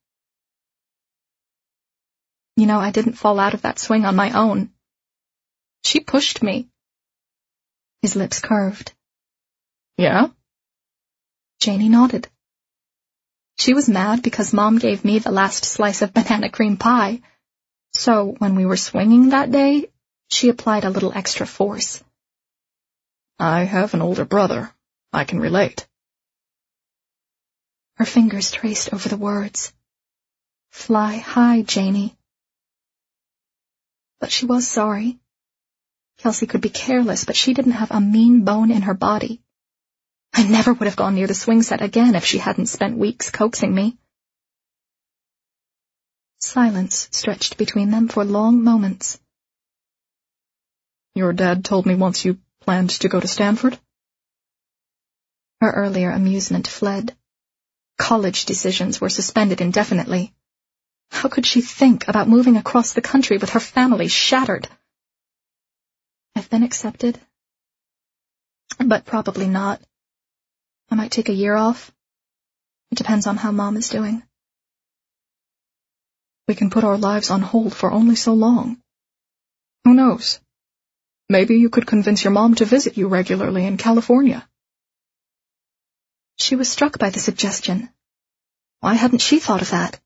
You know, I didn't fall out of that swing on my own. She pushed me. His lips curved. Yeah? Janey nodded. She was mad because Mom gave me the last slice of banana cream pie. So when we were swinging that day, she applied a little extra force. I have an older brother. I can relate. Her fingers traced over the words. Fly high, Janey. But she was sorry. Kelsey could be careless, but she didn't have a mean bone in her body. I never would have gone near the swing set again if she hadn't spent weeks coaxing me. Silence stretched between them for long moments. Your dad told me once you planned to go to Stanford? Her earlier amusement fled. College decisions were suspended indefinitely. How could she think about moving across the country with her family shattered? I've been accepted. But probably not. I might take a year off. It depends on how Mom is doing. We can put our lives on hold for only so long. Who knows? Maybe you could convince your mom to visit you regularly in California. She was struck by the suggestion. Why hadn't she thought of that?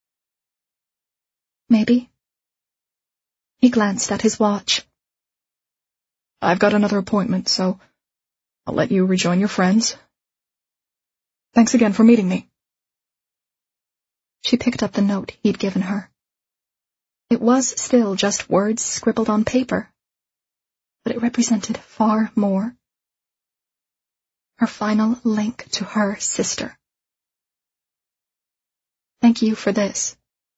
Maybe. He glanced at his watch. I've got another appointment, so I'll let you rejoin your friends. Thanks again for meeting me. She picked up the note he'd given her. It was still just words scribbled on paper, but it represented far more. Her final link to her sister. Thank you for this.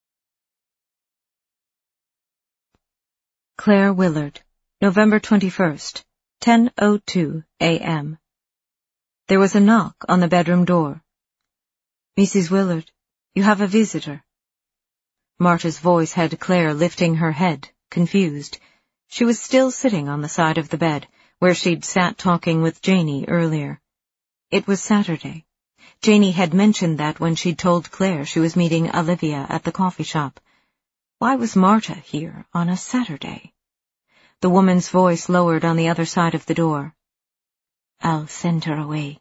Claire Willard, November 21st, 10:02 a.m. There was a knock on the bedroom door. Mrs. Willard, you have a visitor. Marta's voice had Claire lifting her head, confused. She was still sitting on the side of the bed, where she'd sat talking with Janie earlier. It was Saturday. Janie had mentioned that when she'd told Claire she was meeting Olivia at the coffee shop. Why was Marta here on a Saturday? The woman's voice lowered on the other side of the door. I'll send her away.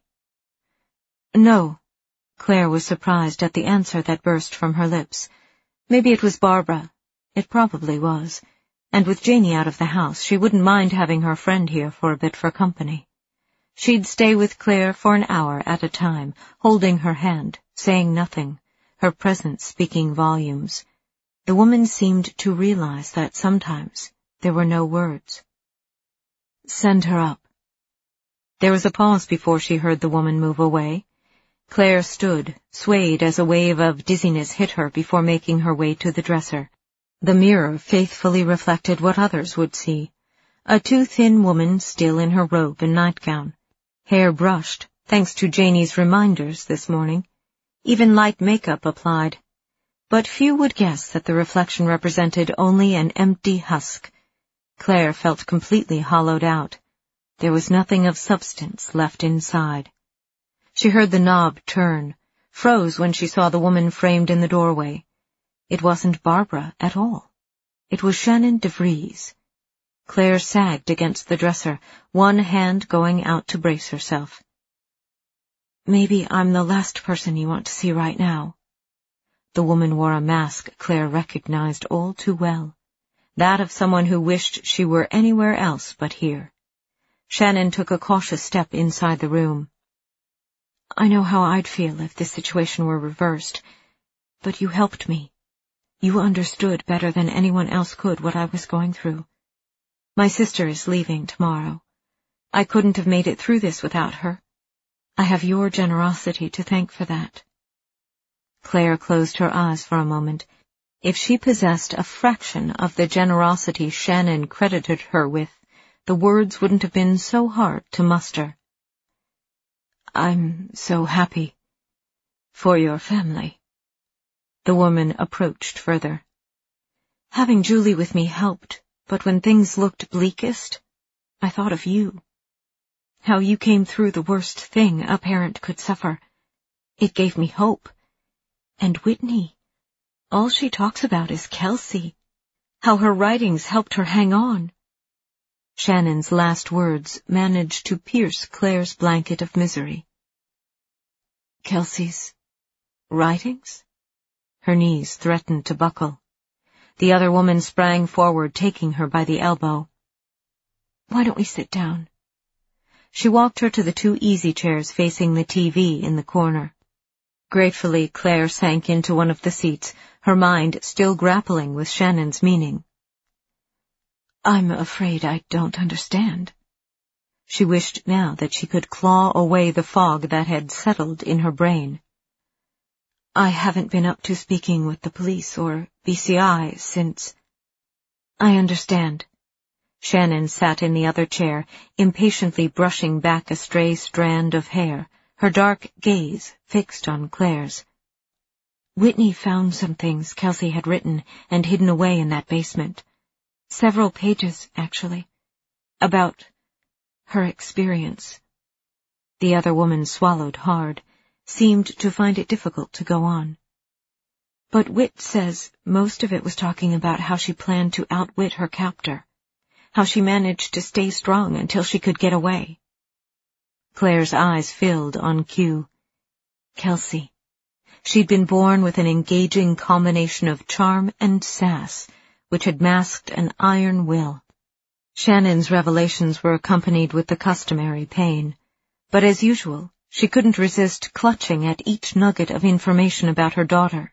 No. Claire was surprised at the answer that burst from her lips. Maybe it was Barbara. It probably was. And with Janie out of the house, she wouldn't mind having her friend here for a bit for company. She'd stay with Claire for an hour at a time, holding her hand, saying nothing, her presence speaking volumes. The woman seemed to realize that sometimes there were no words. Send her up. There was a pause before she heard the woman move away. Claire stood, swayed as a wave of dizziness hit her before making her way to the dresser. The mirror faithfully reflected what others would see. A too thin woman still in her robe and nightgown. Hair brushed, thanks to Janie's reminders this morning. Even light makeup applied. But few would guess that the reflection represented only an empty husk. Claire felt completely hollowed out. There was nothing of substance left inside. She heard the knob turn, froze when she saw the woman framed in the doorway. It wasn't Barbara at all. It was Shannon DeVries. Claire sagged against the dresser, one hand going out to brace herself. Maybe I'm the last person you want to see right now. The woman wore a mask Claire recognized all too well, that of someone who wished she were anywhere else but here. Shannon took a cautious step inside the room. I know how I'd feel if this situation were reversed, but you helped me. You understood better than anyone else could what I was going through. My sister is leaving tomorrow. I couldn't have made it through this without her. I have your generosity to thank for that. Claire closed her eyes for a moment. If she possessed a fraction of the generosity Shannon credited her with, the words wouldn't have been so hard to muster. I'm so happy. For your family. The woman approached further. Having Julie with me helped, but when things looked bleakest, I thought of you. How you came through the worst thing a parent could suffer. It gave me hope. And Whitney, all she talks about is Kelsey, how her writings helped her hang on. Shannon's last words managed to pierce Claire's blanket of misery. Kelsey's writings? Her knees threatened to buckle. The other woman sprang forward, taking her by the elbow. Why don't we sit down? She walked her to the two easy chairs facing the TV in the corner. Gratefully, Claire sank into one of the seats, her mind still grappling with Shannon's meaning. I'm afraid I don't understand. She wished now that she could claw away the fog that had settled in her brain. I haven't been up to speaking with the police or BCI since... I understand. Shannon sat in the other chair, impatiently brushing back a stray strand of hair, her dark gaze fixed on Claire's. Whitney found some things Kelsey had written and hidden away in that basement. Several pages, actually, about her experience. The other woman swallowed hard, seemed to find it difficult to go on. But Whit says most of it was talking about how she planned to outwit her captor, how she managed to stay strong until she could get away. Claire's eyes filled on cue. Kelsey. She'd been born with an engaging combination of charm and sass, which had masked an iron will. Shannon's revelations were accompanied with the customary pain, but as usual, she couldn't resist clutching at each nugget of information about her daughter.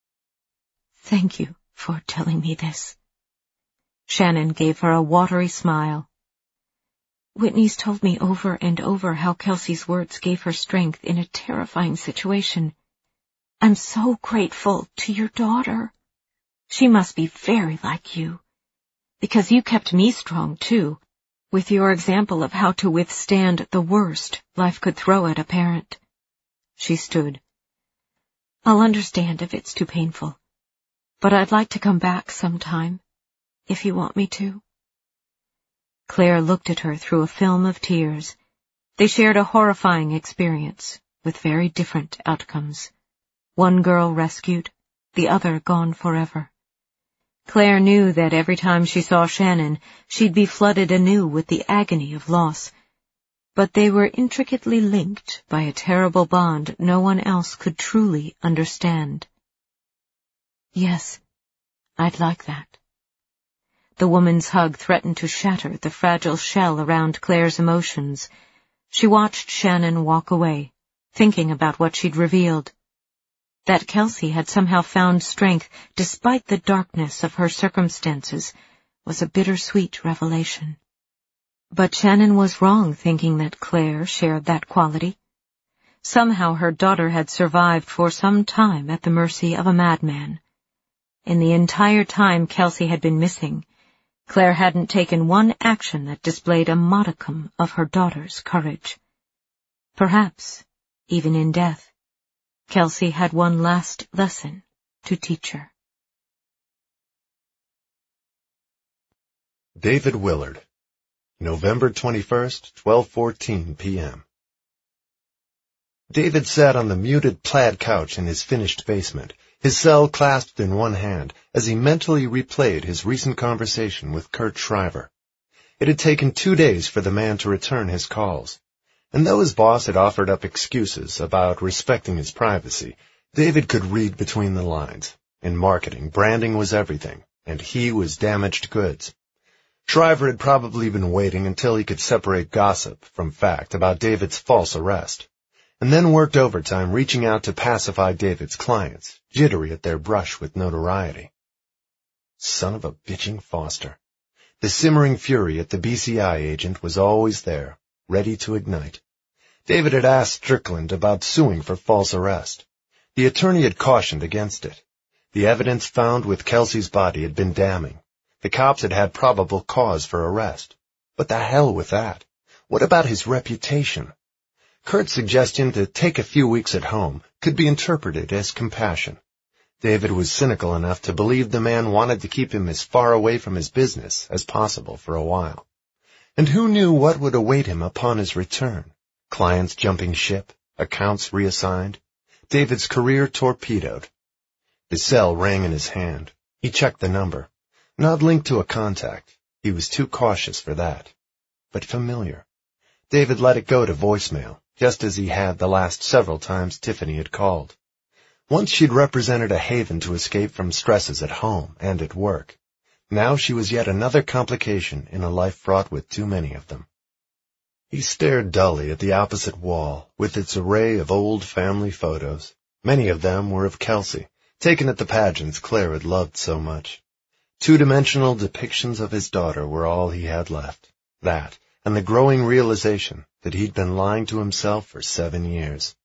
Thank you for telling me this. Shannon gave her a watery smile. Whitney's told me over and over how Kelsey's words gave her strength in a terrifying situation. I'm so grateful to your daughter. She must be very like you, because you kept me strong, too, with your example of how to withstand the worst life could throw at a parent. She stood. I'll understand if it's too painful, but I'd like to come back sometime, if you want me to. Claire looked at her through a film of tears. They shared a horrifying experience, with very different outcomes. One girl rescued, the other gone forever. Claire knew that every time she saw Shannon, she'd be flooded anew with the agony of loss. But they were intricately linked by a terrible bond no one else could truly understand. Yes, I'd like that. The woman's hug threatened to shatter the fragile shell around Claire's emotions. She watched Shannon walk away, thinking about what she'd revealed. That Kelsey had somehow found strength despite the darkness of her circumstances was a bittersweet revelation. But Shannon was wrong thinking that Claire shared that quality. Somehow her daughter had survived for some time at the mercy of a madman. In the entire time Kelsey had been missing, Claire hadn't taken one action that displayed a modicum of her daughter's courage. Perhaps, even in death, Kelsey had one last lesson to teach her. David Willard, November 21st, 12:14 p.m. David sat on the muted plaid couch in his finished basement, his cell clasped in one hand, as he mentally replayed his recent conversation with Kurt Shriver. It had taken 2 days for the man to return his calls. And though his boss had offered up excuses about respecting his privacy, David could read between the lines. In marketing, branding was everything, and he was damaged goods. Shriver had probably been waiting until he could separate gossip from fact about David's false arrest, and then worked overtime reaching out to pacify David's clients, jittery at their brush with notoriety. Son of a bitching Foster. The simmering fury at the BCI agent was always there, ready to ignite. David had asked Strickland about suing for false arrest. The attorney had cautioned against it. The evidence found with Kelsey's body had been damning. The cops had had probable cause for arrest. But the hell with that. What about his reputation? Kurt's suggestion to take a few weeks at home could be interpreted as compassion. David was cynical enough to believe the man wanted to keep him as far away from his business as possible for a while. And who knew what would await him upon his return? Clients jumping ship, accounts reassigned, David's career torpedoed. The cell rang in his hand. He checked the number. Not linked to a contact. He was too cautious for that. But familiar. David let it go to voicemail, just as he had the last several times Tiffany had called. Once she'd represented a haven to escape from stresses at home and at work. Now she was yet another complication in a life fraught with too many of them. He stared dully at the opposite wall, with its array of old family photos. Many of them were of Kelsey, taken at the pageants Claire had loved so much. Two-dimensional depictions of his daughter were all he had left. That, and the growing realization that he'd been lying to himself for 7 years.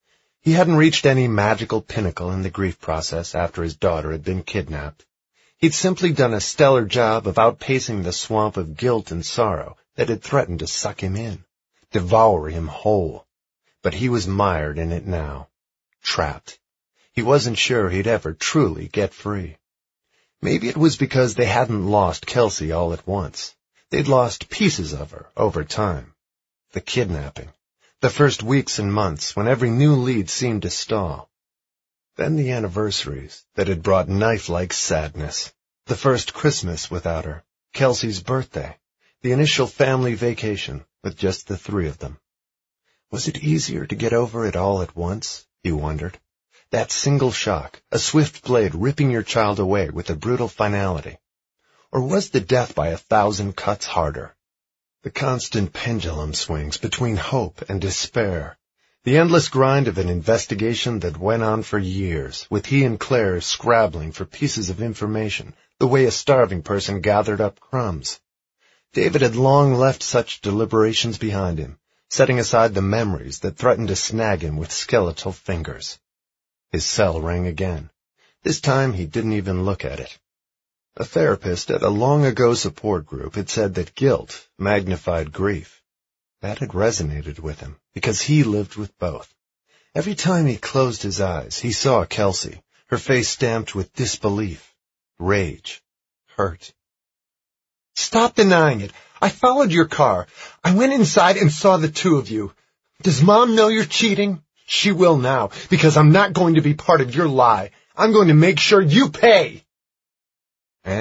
He hadn't reached any magical pinnacle in the grief process after his daughter had been kidnapped. He'd simply done a stellar job of outpacing the swamp of guilt and sorrow that had threatened to suck him in, devour him whole. But he was mired in it now, trapped. He wasn't sure he'd ever truly get free. Maybe it was because they hadn't lost Kelsey all at once. They'd lost pieces of her over time. The kidnapping, the first weeks and months when every new lead seemed to stall. Then the anniversaries that had brought knife-like sadness. The first Christmas without her, Kelsey's birthday, the initial family vacation with just the three of them. Was it easier to get over it all at once? He wondered. That single shock, a swift blade ripping your child away with a brutal finality. Or was the death by 1,000 cuts harder? The constant pendulum swings between hope and despair. The endless grind of an investigation that went on for years, with he and Claire scrabbling for pieces of information, the way a starving person gathered up crumbs. David had long left such deliberations behind him, setting aside the memories that threatened to snag him with skeletal fingers. His cell rang again. This time he didn't even look at it. A therapist at a long-ago support group had said that guilt magnified grief. That had resonated with him, because he lived with both. Every time he closed his eyes, he saw Kelsey, her face stamped with disbelief, rage, hurt. "Stop denying it! I followed your car. I went inside and saw the two of you. Does Mom know you're cheating? She will now, because I'm not going to be part of your lie. I'm going to make sure you pay.